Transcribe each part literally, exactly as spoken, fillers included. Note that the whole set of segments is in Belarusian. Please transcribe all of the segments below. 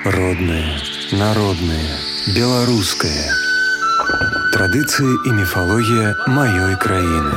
Родное, народное, беларускае. Традыцыі і міфалогія маёй краіны.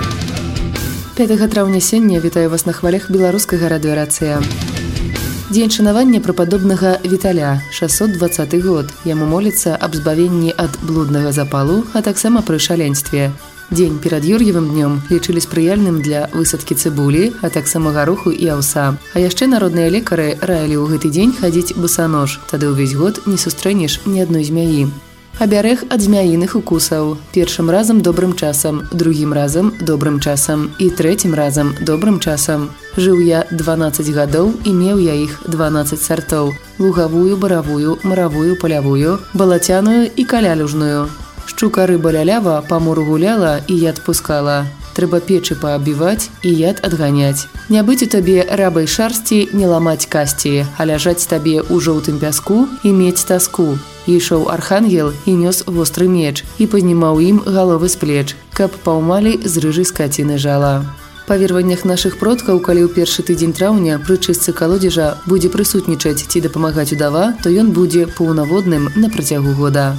пятага траўня сёння вітаю вас на хвалях беларускага радыёрацыя. Дзень шанавання прападобнага Віталя, шэсцьсот дваццаты год. Яму моліцца аб збавенні ад блуднага запалу, а таксама пры шаленстве. Дзень перад Юр'евым днём лічылі спрыяльным для высадкі цыбулі, а таксама гароху і аўса. А яшчэ народныя лекары раілі ў гэты дзень хадзіць босанож, тады ўвесь год не сустрэнеш ні адной змяі. Абярэг ад змяіных укусаў. Першым разам добрым часам, другім разам добрым часам і трэцім разам добрым часам. Жыў я дванаццаць гадоў і меў я іх дванаццаць сартоў: лугавую, баравую, маравую, палявую, балацяную і калялюжную. Шчука рыба лялява па мору гуляла і яд пускала. Трэба печы паабіваць і яд адганяць. Не быць у табе рабай шарсці, не ламаць касці, а ляжаць табе ў жоўтым пяску і мець таску. Ішоў архангел і нёс востры меч і пазнімаў ім галовы з плеч, каб паўмалі з рыжай скаціны жала. Па вераваннях нашых продкаў, калі ў першы тыдзень траўня пры чыстцы калодзежа будзе прысутнічаць ці дапамагаць удава, то ён будзе паўнаводным на працягу года.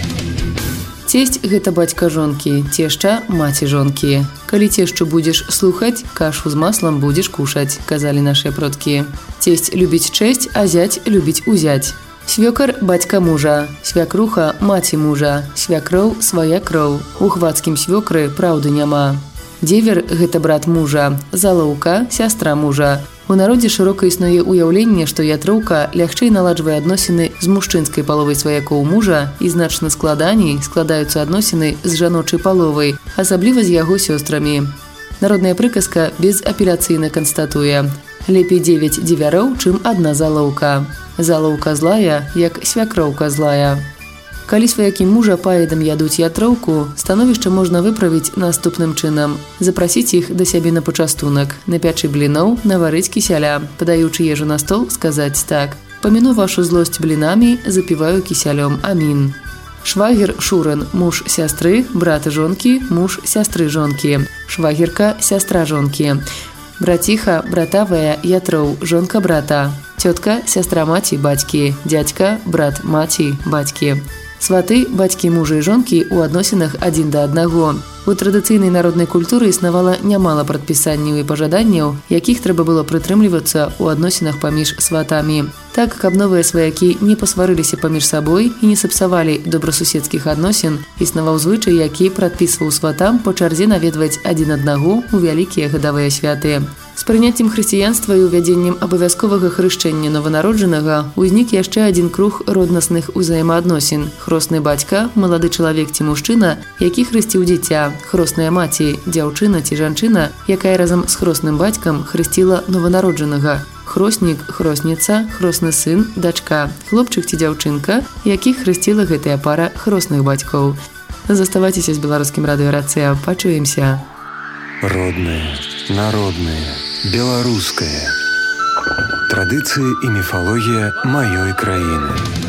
Цесць – гэта бацька жонкі, цешча – маці жонкі. Калі цешчу будзеш слухаць, кашу з маслам будзеш кушаць, казалі нашыя продкі. Цесць любіць чэсць, а зяць любіць узяць. Свёкар – бацька мужа, свякруха – маці мужа, свякроў – свая кроў. У хвацкім свёкры праўды няма. Дзевер – гэта брат мужа, залоўка – сястра мужа. У народзе шырока існуе ўяўленне, што ятроўка лягчэй наладжвае адносіны з мужчынскай паловай сваякоў мужа і значна складаней складаюцца адносіны з жаночай паловай, асабліва з яго сёстрамі. Народная прыказка безапеляцыйна канстатуе: лепей дзевяць дзевяроў, чым адна залоўка. Залоўка злая, як свякроўка злая. Калі сваякі мужа паедам ядуць ятроўку, становішча можна выправіць наступным чынам. Запрасіць іх да сябе на пачастунак, напячы бліноў, наварыць кісяля, падаючы ежу на стол, сказаць так: «Паміну вашу злосць блінамі, запіваю кісялём, амін». Швагер – шурын, муж сястры, брат жонкі, муж сястры жонкі. Швагерка – сястра жонкі. Браціха – братавая, ятроў, жонка брата. Цётка – сястра маці бацькі, дзядзька – брат маці бацькі. Сваты – бацькі мужа і жонкі ў адносінах адзін да аднаго. У традыцыйнай народнай культуры існавала нямала прадпісанняў і пажаданняў, якіх трэба было прытрымлівацца ў адносінах паміж сватамі. Так, каб новыя сваякі не пасварыліся паміж сабой і не сапсавалі добрасуседскіх адносін, існаваў звычай, які прадпісваў сватам па чарзе наведваць адзін аднаго ў вялікія гадавыя святы. З прыняццем хрысціянства і ўвядзеннем абавязковага хрышчэння нованароджанага ўзнік яшчэ адзін круг роднасных узаемаадносін. Хросны бацька – малады чалавек ці мужчына, які хрысціў дзіця, хросная маці – дзяўчына ці жанчына, якая разам з хросным бацькам хрысціла нованароджанага. Хроснік, хросніца, хросны сын, дачка, хлопчык ці дзяўчынка, якіх хрысціла гэтая пара хросных бацькоў. Заставайцеся з беларускім радыёрацыя, пачуемся. Родное, народное, беларускае. Традыцыі і міфалогія маёй краіны.